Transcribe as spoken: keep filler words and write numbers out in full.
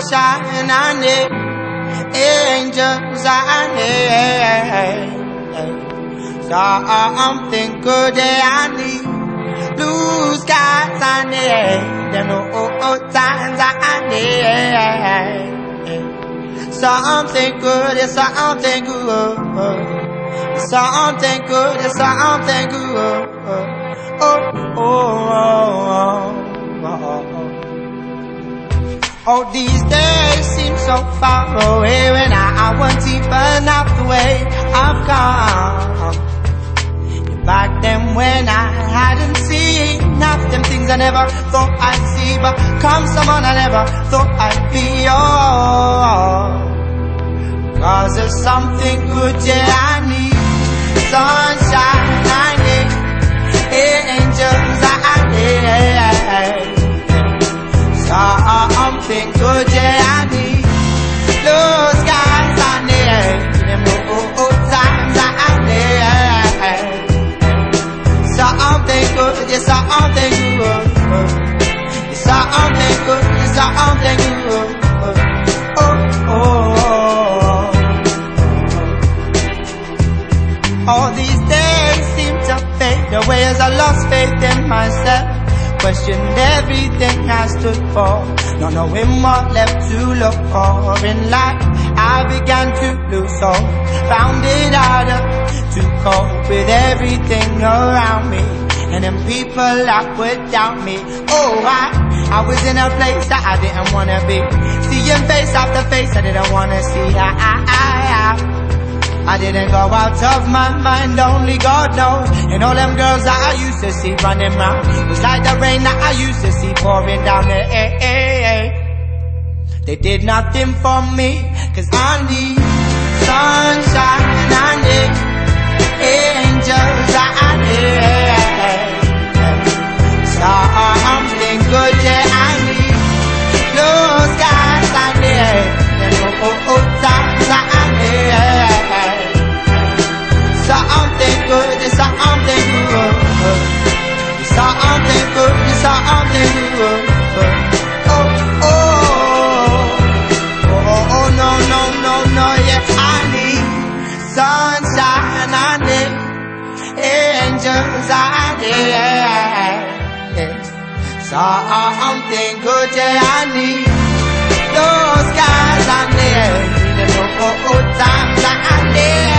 sunshine I need, angels I need, something good I need, blue skies I need, them old times I need, something good, it's something good, something good, it's something good, oh, oh, oh, oh, oh. Oh, these days seem so far away when I, I wasn't even up the way I've come. Back then when I hadn't seen half them things I never thought I'd see, but come someone I never thought I'd be. Oh, cause there's something good, yeah, I need sunshine, I need angels, I need something good, yeah, I need blue skies, I need them old times, I need something good, yeah, something good, yeah, something good, yeah, something good, oh, oh, oh. All these days seem to fade away as I lost faith in myself. Questioned everything I stood for, not knowing what left to look for in life. I began to lose hope, found it harder to cope with everything around me, and then people that would doubt me. Oh, I, I was in a place that I didn't wanna be, seeing face after face I didn't wanna see. I, I, I, I. I didn't go out of my mind, only God knows. And all them girls that I used to see running round was like the rain that I used to see pouring down the eh, eh, eh. They did nothing for me, cause I need sunshine, I need angels, I need something good, yeah, I need blue skies, I need and oh, oh, times, I need something good, it's something good, it's something good, it's something good, oh, oh, oh, oh, oh, no, no, no, no, yeah, I need sunshine, I need angels, I need something good, yeah, I need those guys, I need, oh, oh, times, I need